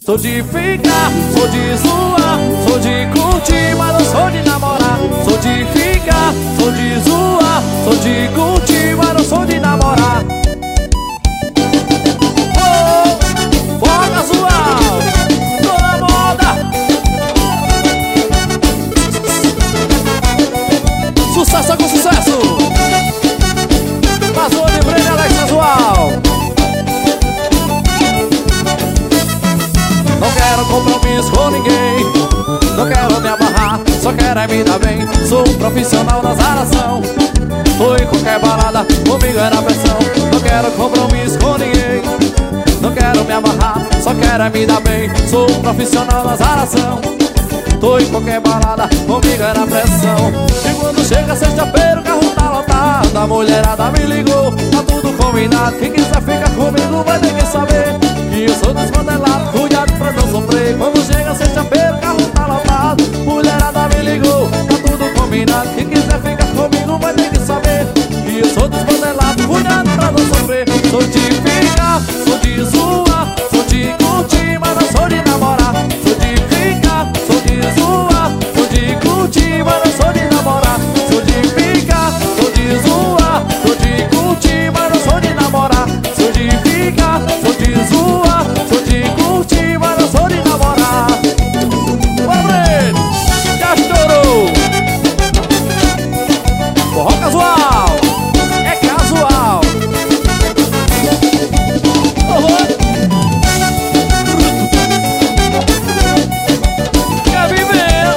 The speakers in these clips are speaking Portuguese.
Sou de ficar, sou de zoar, sou de curtir, mas não sou de namorar. Sou de ficar, sou de zoar, sou de curtir, mas não sou de namorar. Oh, bora casual, tô na moda. Sucesso com sucesso. Passou de Breno Alex casual. Não quero compromisso com ninguém, não quero me amarrar, só quero é me dar bem. Sou um profissional na zaração, tô em qualquer balada, comigo é na pressão. Não quero compromisso com ninguém, não quero me amarrar, só quero é me dar bem. Sou um profissional na zaração, tô em qualquer balada, comigo é na pressão. E quando chega sexta-feira o carro tá lotado, a mulherada me ligou, tá tudo combinado. Quem quiser ficar comigo vai ter que saber que eu sou desmantelado, cuidado pra não sofrer. Quando chega sexta-feira o carro tá lotado, mulherada me ligou, tá tudo combinado. Quem quiser ficar comigo vai ter que saber que eu sou desmantelado, cuidado pra não sofrer. Sou de ficar, sou de zoar, sou de curtir, mas não sou de namorar. Sou de ficar, sou de zoar, sou de curtir, mas não sou de namorar. Sou de ficar, sou de zoar, sou de curtir, mas não sou de namorar. Sou de ficar, sou de zoar, sou de curtir, mas não sou de namorar. Bora, Breno! Já estourou! Forró casual! É casual! Quer viver?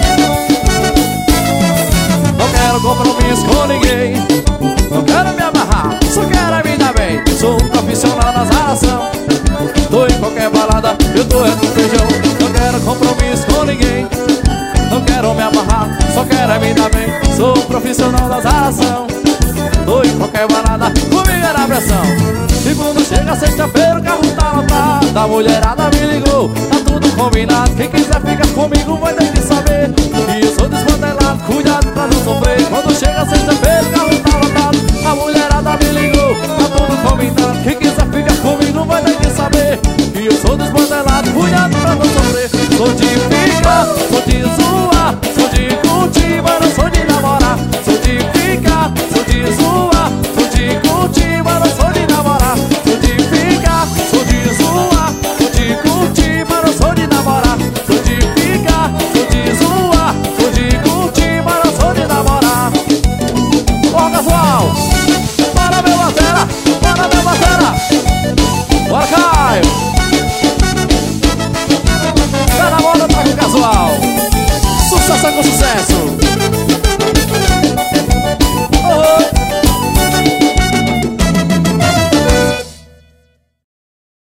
Não quero compromisso com ninguém, não quero me amarrar, só quero me dar bem. Sou um profissional na zaração, tô em qualquer balada, eu tô é no feijão. Não quero compromisso com ninguém, não quero me amarrar, só quero me dar bem. Sou um profissional da zaração, tô em qualquer balada, comigo é na pressão. E quando chega sexta-feira o carro tá lotado, a mulherada me ligou, tá tudo combinado. Quem quiser ficar comigo vai ter que saber que eu sou desmantelado, cuidado pra não sofrer. Quando chega sexta-feira o carro tá lotado, a mulherada me ligou, tá tudo combinado. Quem quiser ficar comigo vai ter que saber que eu sou desmantelado, cuidado pra não sofrer. Sou de ficar, sou de zoar, sou de curtir, mas não sou de namorar. Sou de ficar, sou de zoar, sou de curtir, mas não sou de namorar. Sou de ficar, sou de zoar, sou de curtir, mas não sou de namorar. Sou de ficar, sou de zoar, sou de curtir, mas não sou de namorar. Ó, casual! Bora, meu batera! Bora, meu batera! Bora, Caio! Tá na moda, tá com casual! Sucesso com sucesso!